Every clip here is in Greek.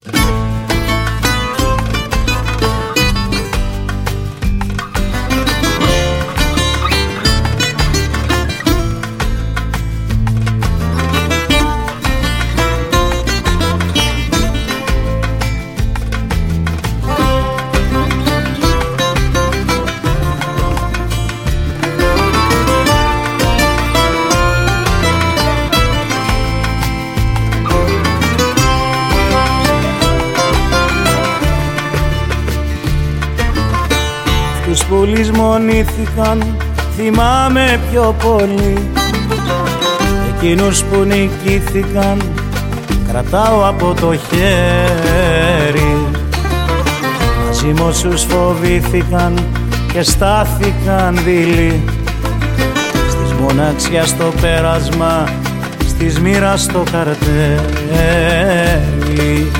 Που λησμονήθηκαν θυμάμαι πιο πολύ, εκείνους που νικήθηκαν κρατάω από το χέρι. Μαζί με όσους φοβήθηκαν και στάθηκαν δειλοί, στις μοναξιάς στο πέρασμα, στις μοίρας στο καρτέρι.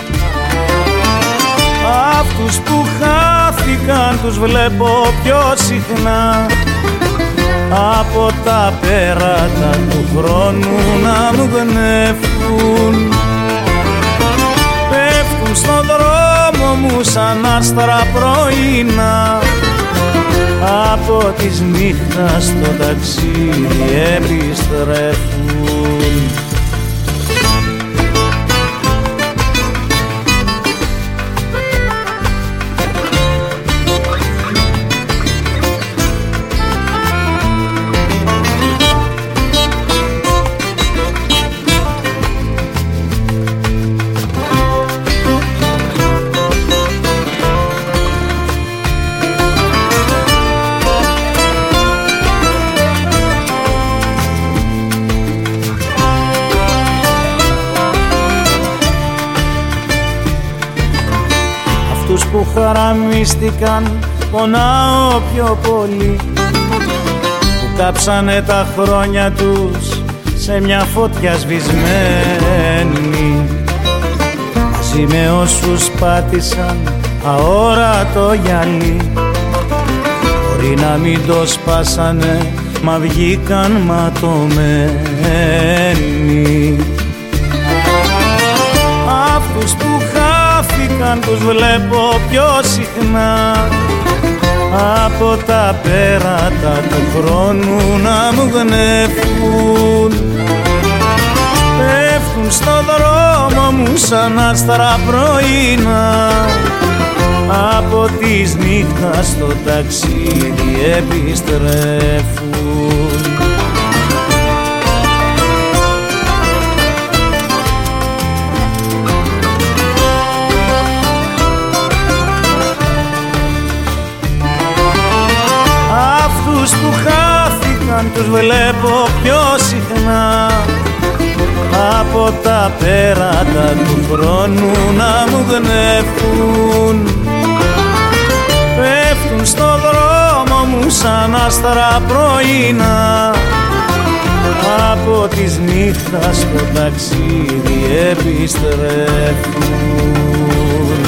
Αυτούς που χάθηκαν τους βλέπω πιο συχνά, από τα πέρατα του χρόνου να μου γνέφουν. Πέφτουν στον δρόμο μου σαν άστρα πρωινά, από της νύχτας στο ταξίδι επιστρέφουν. Αυτούς που χαραμίστηκαν πονάω πιο πολύ, που κάψανε τα χρόνια τους σε μια φωτιά σβησμένη. Μαζί με όσους πάτησαν αόρατο γυαλί, μπορεί να μην το σπάσανε μα βγήκαν ματωμένοι. Αυτούς που χάθηκαν τους βλέπω πιο συχνά, από τα πέρατα του χρόνου να μου γνέφουν. Πέφτουν στο δρόμο μου σαν άστρα πρωινά, από της νύχτας στο ταξίδι επιστρέφουν. Αυτούς που χάθηκαν τους βλέπω πιο συχνά, από τα πέρατα του χρόνου να μου γνέφουν. Πέφτουν στο δρόμο μου σαν άστρα πρωινά, από της νύχτας στο ταξίδι επιστρέφουν.